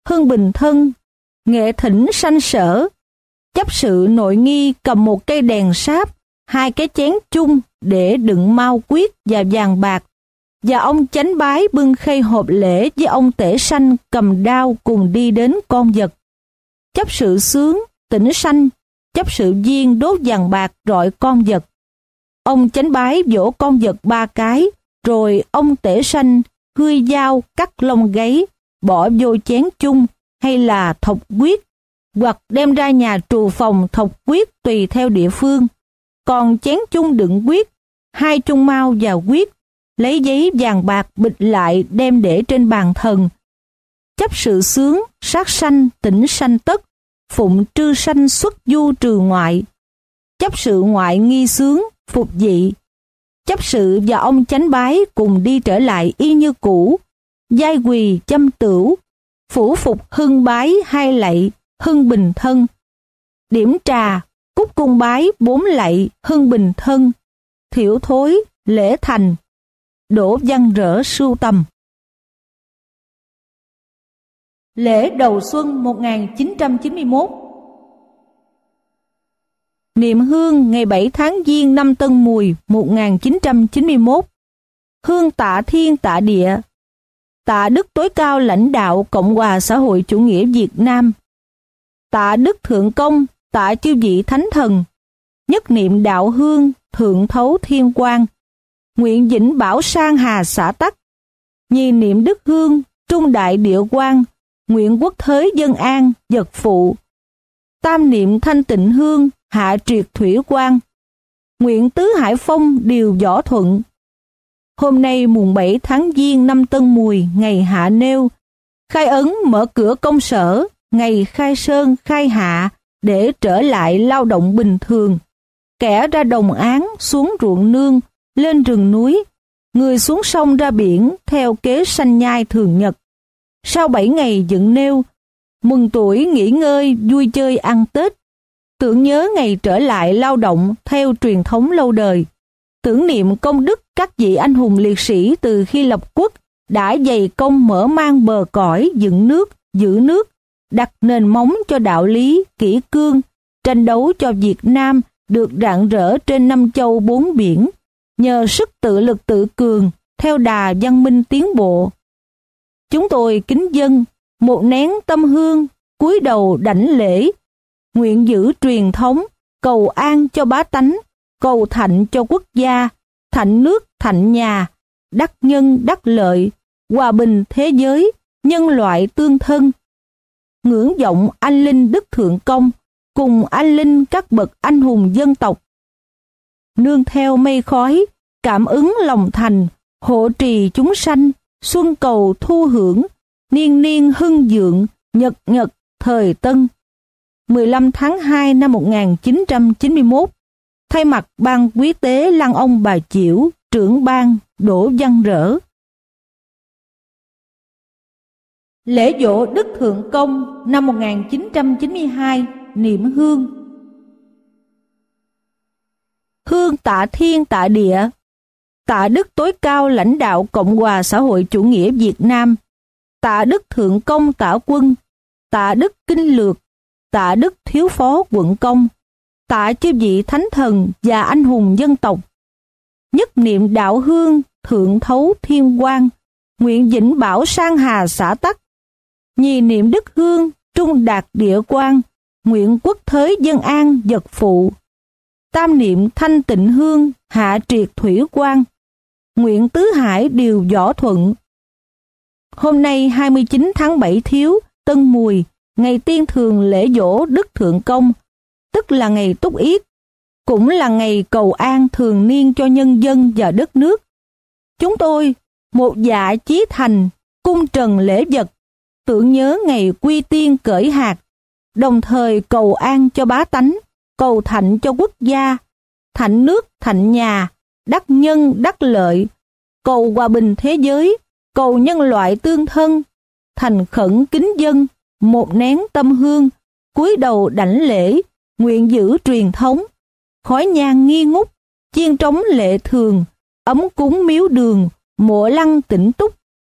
hưng bình thân, nghệ thỉnh sanh sở. Chấp sự nội nghi cầm một cây đèn sáp, hai cái chén chung để đựng mao quyết và vàng bạc, và ông chánh bái bưng khay hộp lễ với ông tể sanh cầm đao cùng đi đến con vật. Chấp sự sướng, tỉnh sanh, chấp sự viên đốt vàng bạc rọi con vật. Ông chánh bái vỗ con vật 3 cái, rồi ông tể sanh hươi dao cắt lông gáy, bỏ vô chén chung hay là thộc quyết, hoặc đem ra nhà trù phòng thộc quyết tùy theo địa phương. Còn chén chung đựng quyết, 2 chung mao và quyết, lấy giấy vàng bạc bịch lại đem để trên bàn thần. Chấp sự sướng, sát sanh, tỉnh sanh tất, phụng trư sanh xuất du trừ ngoại. Chấp sự ngoại nghi sướng, phục dị. Chấp sự và ông chánh bái cùng đi trở lại y như cũ, giai quỳ châm tửu, phủ phục hưng bái 2 lạy, hưng bình thân. Điểm trà, cúc cung bái 4 lạy, hưng bình thân. Thiểu thối, lễ thành. Đổ văn rỡ sưu tầm. Lễ đầu xuân 1991. Niệm hương ngày 7 tháng Giêng năm Tân Mùi 1991. Hương tạ thiên tạ địa. Tạ đức tối cao lãnh đạo Cộng hòa xã hội chủ nghĩa Việt Nam. Tạ đức thượng công, tạ chư vị thánh thần. Nhất niệm đạo hương, thượng thấu thiên quang. Nguyện vĩnh bảo sang hà xã tắc. Nhì niệm đức hương, trung đại địa quang. Nguyện quốc thới dân an, vật phụ. Tam niệm thanh tịnh hương, hạ triệt thủy quang. Nguyện tứ hải phong điều võ thuận. Hôm nay mùng 7 tháng Giêng năm Tân Mùi, ngày hạ nêu, khai ấn mở cửa công sở, ngày khai sơn khai hạ để trở lại lao động bình thường. Kẻ ra đồng áng, xuống ruộng nương, lên rừng núi, người xuống sông ra biển theo kế sanh nhai thường nhật. Sau 7 ngày dựng nêu, mừng tuổi nghỉ ngơi vui chơi ăn Tết, tưởng nhớ ngày trở lại lao động theo truyền thống lâu đời, tưởng niệm công đức các vị anh hùng liệt sĩ từ khi lập quốc đã dày công mở mang bờ cõi dựng nước, giữ nước, đặt nền móng cho đạo lý, kỷ cương, tranh đấu cho Việt Nam được rạng rỡ trên 5 châu 4 biển, nhờ sức tự lực tự cường, theo đà văn minh tiến bộ. Chúng tôi kính dâng một nén tâm hương, cúi đầu đảnh lễ, nguyện giữ truyền thống, cầu an cho bá tánh, cầu thạnh cho quốc gia, thạnh nước, thạnh nhà, đắc nhân, đắc lợi, hòa bình thế giới, nhân loại tương thân. Ngưỡng vọng anh linh đức thượng công, cùng anh linh các bậc anh hùng dân tộc. Nương theo mây khói, cảm ứng lòng thành, hộ trì chúng sanh, xuân cầu thu hưởng, niên niên hưng vượng, nhật nhật thời tân. 15 tháng 2 năm 1991, thay mặt ban quý tế Lăng Ông Bà Chiểu, trưởng ban Đỗ Văn Rỡ. Lễ giỗ Đức Thượng Công năm 1992, niệm hương. Hương tạ thiên tạ địa. Tạ đức tối cao lãnh đạo Cộng hòa xã hội chủ nghĩa Việt Nam. Tạ đức thượng công tạ quân. Tạ đức kinh lược. Tạ đức thiếu phó quận công. Tạ chư vị thánh thần và anh hùng dân tộc. Nhất niệm đạo hương, thượng thấu thiên quang. Nguyện vĩnh bảo sang hà xã tắc. Nhì niệm đức hương, trung đạt địa quang. Nguyện quốc thới dân an, vật phụ. Tam niệm thanh tịnh hương, hạ triệt thủy quang. Nguyện tứ hải điều võ thuận. Hôm nay 29 tháng 7 Thiếu, Tân Mùi, ngày tiên thường lễ giỗ Đức Thượng Công, tức là ngày Túc Yết, cũng là ngày cầu an thường niên cho nhân dân và đất nước. Chúng tôi, một dạ chí thành, cung trần lễ vật, tưởng nhớ ngày quy tiên cởi hạt, đồng thời cầu an cho bá tánh, cầu thạnh cho quốc gia, thạnh nước, thạnh nhà, đắc nhân, đắc lợi, cầu hòa bình thế giới, cầu nhân loại tương thân, thành khẩn kính dân, một nén tâm hương, cúi đầu đảnh lễ, nguyện giữ truyền thống, khói nhang nghi ngút, chiên trống lệ thường, ấm cúng miếu đường, mộ lăng tĩnh túc.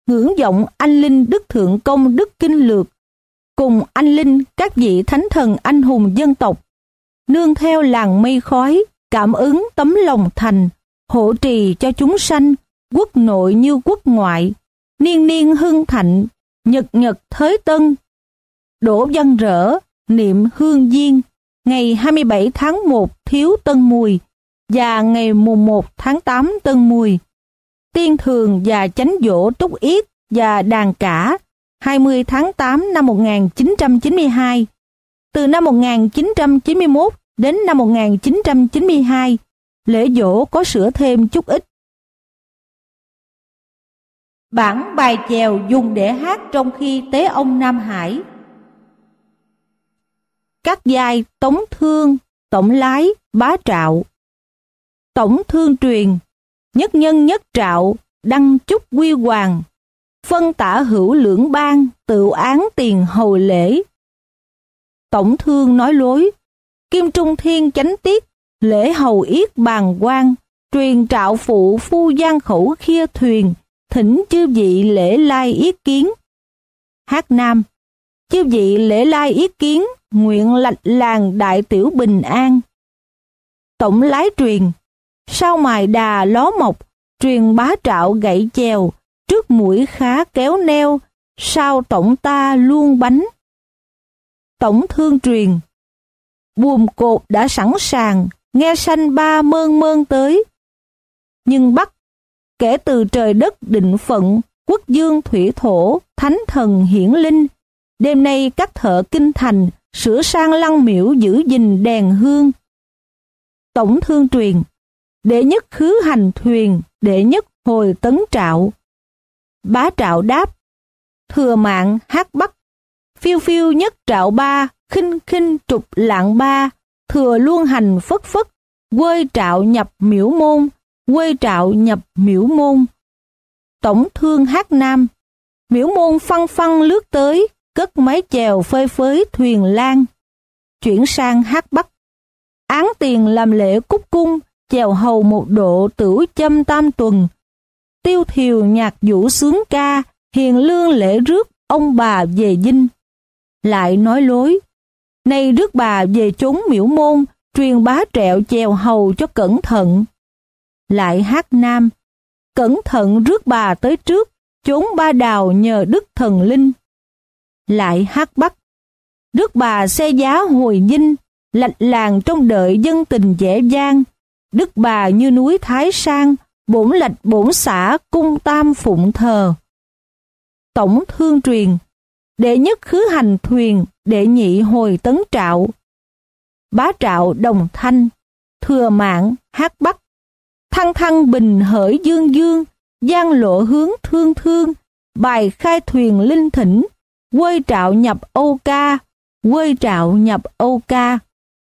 ngưỡng vọng anh linh đức thượng công đức kinh lược, cùng anh linh các vị thánh thần anh hùng dân tộc, nương theo làn mây khói, cảm ứng tấm lòng thành, hộ trì cho chúng sanh, quốc nội như quốc ngoại, niên niên hưng thạnh, nhật nhật thới tân. Đổ văn rỡ, niệm hương diên, ngày 27 tháng 1 Thiếu Tân Mùi và ngày mùng 1 tháng 8 Tân Mùi. Tiên Thường và Chánh Dỗ Túc Yết và Đàn Cả 20 tháng 8 năm 1992. Từ năm 1991 đến năm 1992, lễ dỗ có sửa thêm chút ít. Bản bài chèo dùng để hát trong khi tế ông Nam Hải. Các giai Tống Thương, Tổng Lái, Bá Trạo. Tổng Thương truyền, nhất nhân nhất trạo, đăng chúc quy hoàng, phân tả hữu lưỡng bang, tự án tiền hầu lễ. Tổng Thương nói lối, Kim Trung Thiên chánh tiết, lễ hầu yết bàn quan, truyền trạo phụ phu giang khẩu khia thuyền, thỉnh chư vị lễ lai yết kiến. Hát Nam, chư vị lễ lai yết kiến, nguyện lạch làng đại tiểu bình an. Tổng Lái truyền, sau mài đà ló mọc, truyền Bá Trạo gậy chèo, trước mũi khá kéo neo, sau tổng ta luôn bánh. Tổng Thương truyền, buồm cột đã sẵn sàng, nghe sanh ba mơn mơn tới. Nhưng Bắc, kể từ trời đất định phận, quốc dương thủy thổ, thánh thần hiển linh, đêm nay các thợ kinh thành, sửa sang lăng miễu giữ gìn đèn hương. Tổng Thương truyền, đệ nhất khứ hành thuyền, đệ nhất hồi tấn trạo. Bá Trạo đáp, thừa mạng hát Bắc, phiêu phiêu nhất trạo ba, khinh khinh trục lạng ba, thừa luôn hành phất phất, quê trạo nhập miễu môn, quê trạo nhập miễu môn. Tổng Thương hát Nam, miễu môn phăng phăng lướt tới, cất mái chèo phơi phới thuyền lan. Chuyển sang hát Bắc, án tiền làm lễ cúc cung, chèo hầu một độ tửu châm tam tuần. Tiêu thiều nhạc vũ sướng ca, hiền lương lễ rước ông bà về dinh. Lại nói lối, nay rước bà về chốn miễu môn, truyền Bá Trạo chèo hầu cho cẩn thận. Lại hát Nam, cẩn thận rước bà tới trước, chốn Ba Đào nhờ đức thần linh. Lại hát Bắc, rước bà xe giá hồi dinh, lạch làng trong đợi dân tình dễ dang, đức bà như núi Thái Sang, bổn lạch bổn xã cung tam phụng thờ. Tổng Thương truyền, đệ nhất khứ hành thuyền, đệ nhị hồi tấn trạo. Bá Trạo đồng thanh, thừa mạng hát Bắc, thăng thăng bình hởi dương dương, giang lộ hướng thương thương, bài khai thuyền linh thỉnh, quê trạo nhập Âu ca, quê trạo nhập Âu ca.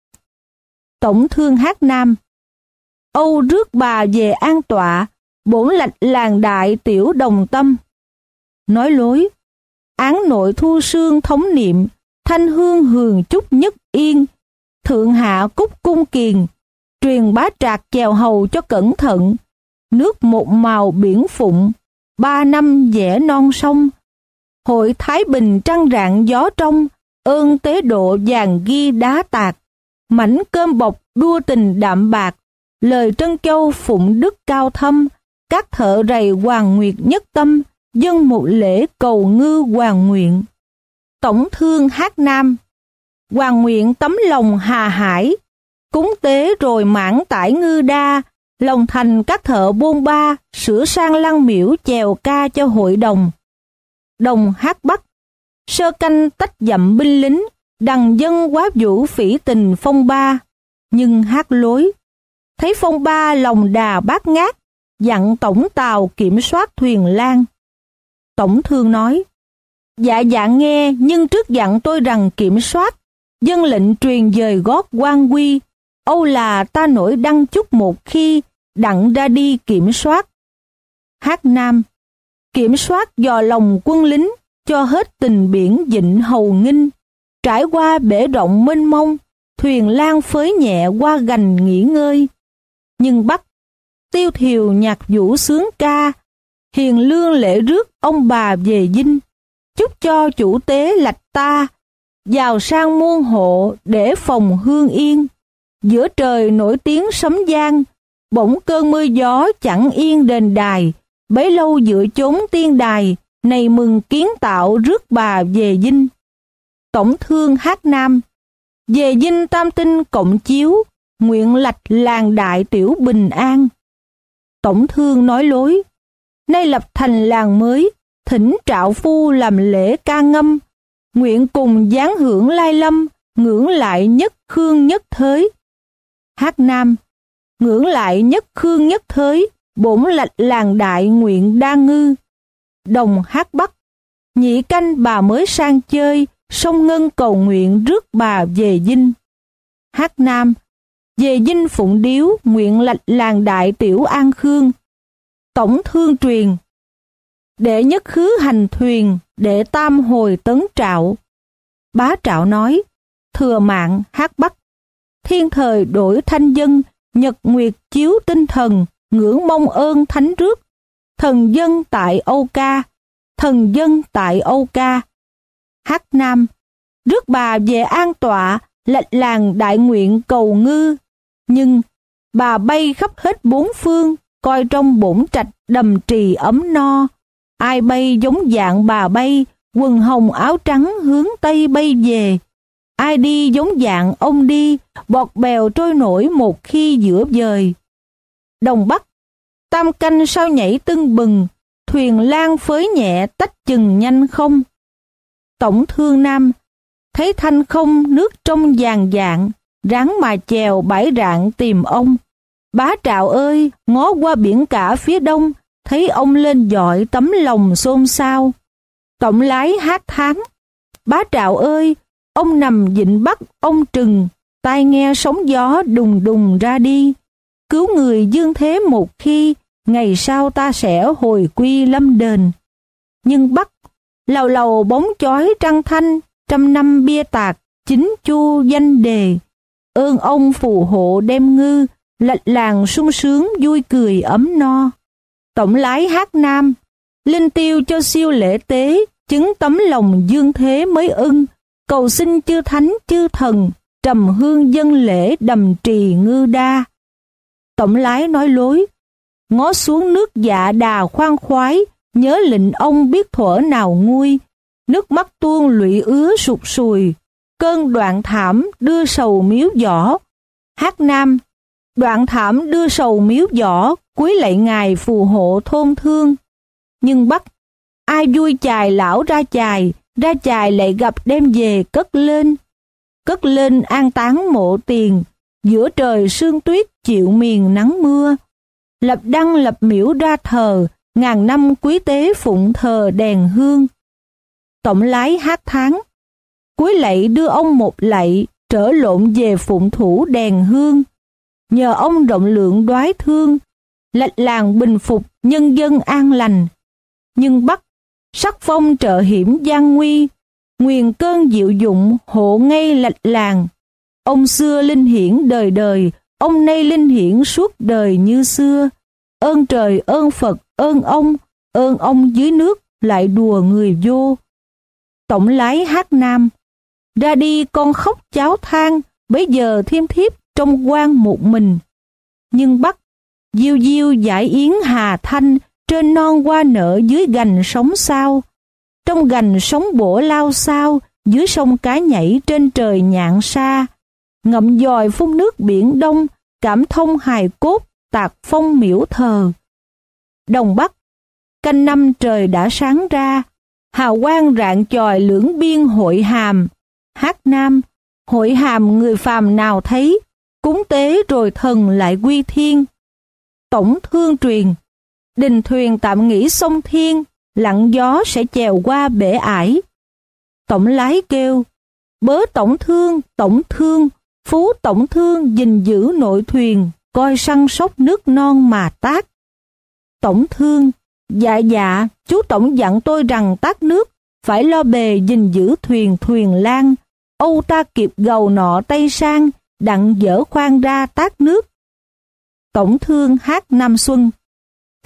Tổng Thương hát Nam, Âu rước bà về an tọa, bổn lạch làng đại tiểu đồng tâm. Nói lối, án nội thu sương thống niệm, thanh hương hường chúc nhất yên, thượng hạ cúc cung kiền, truyền Bá Trạc chèo hầu cho cẩn thận, nước một màu biển phụng, 3 năm vẽ non sông, hội Thái Bình trăng rạng gió trong, ơn tế độ vàng ghi đá tạc, mảnh cơm bọc đua tình đạm bạc, lời Trân Châu phụng đức cao thâm, các thợ rầy hoàng nguyệt nhất tâm, dâng một lễ cầu ngư hoàng nguyện. Tổng Thương hát Nam, hoàng nguyện tấm lòng hà hải, cúng tế rồi mãn tải ngư đa, lòng thành các thợ bôn ba, sửa sang lăng miễu chèo ca cho hội đồng. Đồng hát Bắc, sơ canh tách dặm binh lính, đằng dân quá vũ phỉ tình phong ba. Nhưng hát lối, thấy phong ba lòng đà bát ngát, dặn tổng tàu kiểm soát thuyền lan. Tổng Thương nói, dạ dạ nghe, nhưng trước dặn tôi rằng kiểm soát, dân lệnh truyền dời gót quan quy, âu là ta nổi đăng chút một khi, đặng ra đi kiểm soát. Hát Nam, kiểm soát dò lòng quân lính, cho hết tình biển vịnh hầu nghinh, trải qua bể rộng mênh mông, thuyền lan phới nhẹ qua gành nghỉ ngơi. Nhưng Bắc, tiêu thiều nhạc vũ sướng ca, hiền lương lễ rước ông bà về dinh, chúc cho chủ tế lạch ta, giàu sang muôn hộ để phòng hương yên. Giữa trời nổi tiếng sấm giang, bỗng cơn mưa gió chẳng yên đền đài, bấy lâu dựa chốn tiên đài, này mừng kiến tạo rước bà về dinh. Tổng thương hát nam, về dinh tam tinh cộng chiếu, nguyện lạch làng đại tiểu bình an. Tổng thương nói lối, nay lập thành làng mới, thỉnh trạo phu làm lễ ca ngâm, nguyện cùng giáng hưởng lai lâm, ngưỡng lại nhất khương nhất thới. Hát nam, ngưỡng lại nhất khương nhất thới, bổn lạch làng đại nguyện đa ngư. Đồng hát bắc, nhị canh bà mới sang chơi, sông ngân cầu nguyện rước bà về dinh. Hát nam, về dinh phụng điếu, nguyện lạch làng đại tiểu an khương. Tổng thương truyền, để nhất khứ hành thuyền, để tam hồi tấn trạo. Bá Trạo nói, thừa mạng hát bắc, thiên thời đổi thanh dân, nhật nguyệt chiếu tinh thần, ngưỡng mong ơn thánh rước. Thần dân tại Âu Ca, thần dân tại Âu Ca. Hát nam, rước bà về an tọa, lạch làng đại nguyện cầu ngư. Nhưng bà bay khắp hết bốn phương, coi trong bổn trạch đầm trì ấm no. Ai bay giống dạng bà bay, quần hồng áo trắng hướng tây bay về. Ai đi giống dạng ông đi, bọt bèo trôi nổi một khi giữa dời. Đồng Bắc, tam canh sao nhảy tưng bừng, thuyền lan phới nhẹ tách chừng nhanh không. Tổng thương nam, thấy thanh không nước trong vàng dạng, ráng mà chèo bãi rạng tìm ông. Bá Trạo ơi, ngó qua biển cả phía đông, thấy ông lên dọi tấm lòng xôn xao. Tổng lái hát tháng, Bá Trạo ơi, ông nằm vịnh Bắc ông trừng, tai nghe sóng gió đùng đùng ra đi. Cứu người dương thế một khi, ngày sau ta sẽ hồi quy lâm đền. Nhưng Bắc, lầu lầu bóng chói trăng thanh, trăm năm bia tạc, chính chu danh đề. Ơn ông phù hộ đem ngư, lạch làng sung sướng vui cười ấm no. Tổng lái hát nam, linh tiêu cho siêu lễ tế, chứng tấm lòng dương thế mới ưng. Cầu xin chư thánh chư thần, trầm hương dân lễ đầm trì ngư đa. Tổng lái nói lối, ngó xuống nước Dạ Đà khoan khoái, nhớ lệnh ông biết thuở nào nguôi. Nước mắt tuôn lụy ứa sụt sùi, cơn đoạn thảm đưa sầu miếu giỏ. Hát nam, đoạn thảm đưa sầu miếu giỏ, cúi lạy ngài phù hộ thôn thương. Nhưng Bắc, ai vui chài lão ra chài lại gặp đem về cất lên an táng mộ tiền, giữa trời sương tuyết chịu miền nắng mưa. Lập đăng lập miễu ra thờ, ngàn năm quý tế phụng thờ đèn hương. Tổng lái hát tháng, cúi lạy đưa ông một lạy, trở lộn về phụng thủ đèn hương. Nhờ ông rộng lượng đoái thương, lạch làng bình phục nhân dân an lành. Nhưng Bắc, sắc phong trợ hiểm gian nguy, nguyền cơn diệu dụng hộ ngay lạch làng. Ông xưa linh hiển đời đời, ông nay linh hiển suốt đời như xưa. Ơn trời ơn Phật ơn ông dưới nước lại đùa người vô. Tổng lái hát nam, ra đi con khóc cháu than, bấy giờ thiêm thiếp trong quan một mình. Nhưng Bắc, diêu diêu giải yến hà thanh, trên non hoa nở dưới gành sóng sao. Trong gành sóng bổ lao sao, dưới sông cá nhảy trên trời nhạn sa. Ngậm dòi phun nước biển đông, cảm thông hài cốt, tạc phong miễu thờ. Đồng Bắc, canh năm trời đã sáng ra, hào quang rạng chòi lưỡng biên hội hàm. Hát nam, hội hàm người phàm nào thấy, cúng tế rồi thần lại quy thiên. Tổng thương truyền, đình thuyền tạm nghỉ sông Thiên, lặng gió sẽ chèo qua bể ải. Tổng lái kêu, bớ tổng thương, phú tổng thương gìn giữ nội thuyền, coi săn sóc nước non mà tác. Tổng thương, dạ, chú tổng dặn tôi rằng tác nước, phải lo bề gìn giữ thuyền lan. Âu ta kịp gầu nọ Tây sang, đặng dở khoan ra tác nước. Tổng thương hát Nam Xuân,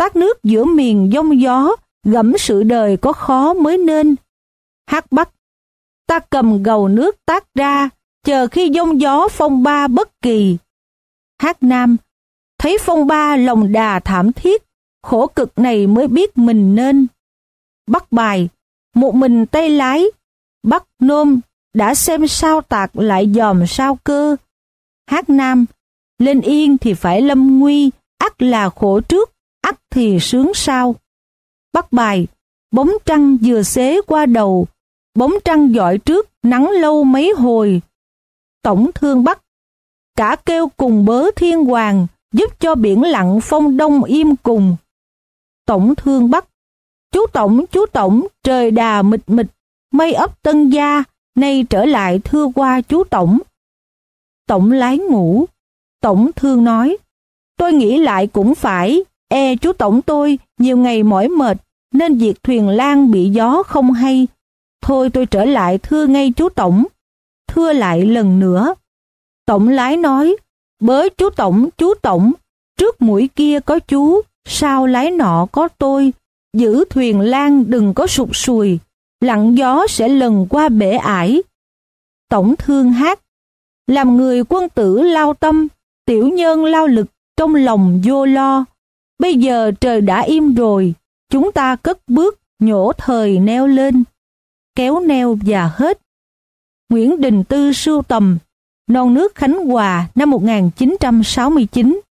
tát nước giữa miền giông gió, gẫm sự đời có khó mới nên. Hát Bắc, ta cầm gầu nước tát ra, chờ khi giông gió phong ba bất kỳ. Hát Nam, thấy phong ba lòng đà thảm thiết, khổ cực này mới biết mình nên. Bắc bài, một mình tay lái, Bắc nôm, đã xem sao tạc lại dòm sao cơ. Hát Nam, lên yên thì phải lâm nguy, ắt là khổ trước, ắt thì sướng sau. Bắc bài, bóng trăng vừa xế qua đầu, bóng trăng dọi trước, nắng lâu mấy hồi. Tổng thương Bắc, cả kêu cùng bớ thiên hoàng, giúp cho biển lặng phong đông im cùng. Tổng thương Bắc, chú Tổng, trời đà mịt mịt, mây ấp tân gia, nay trở lại thưa qua chú Tổng. Tổng lái ngủ, Tổng thương nói, tôi nghĩ lại cũng phải, chú Tổng tôi nhiều ngày mỏi mệt, nên việc thuyền lan bị gió không hay. Thôi tôi trở lại thưa ngay chú Tổng. Thưa lại lần nữa. Tổng lái nói, bớ chú Tổng, trước mũi kia có chú, sau lái nọ có tôi, giữ thuyền lan đừng có sụt sùi, lặng gió sẽ lần qua bể ải. Tổng thương hát, làm người quân tử lao tâm, tiểu nhân lao lực, trong lòng vô lo. Bây giờ trời đã im rồi, chúng ta cất bước, nhổ thời neo lên. Kéo neo và hết. Nguyễn Đình Tư sưu tầm, Non nước Khánh Hòa năm 1969.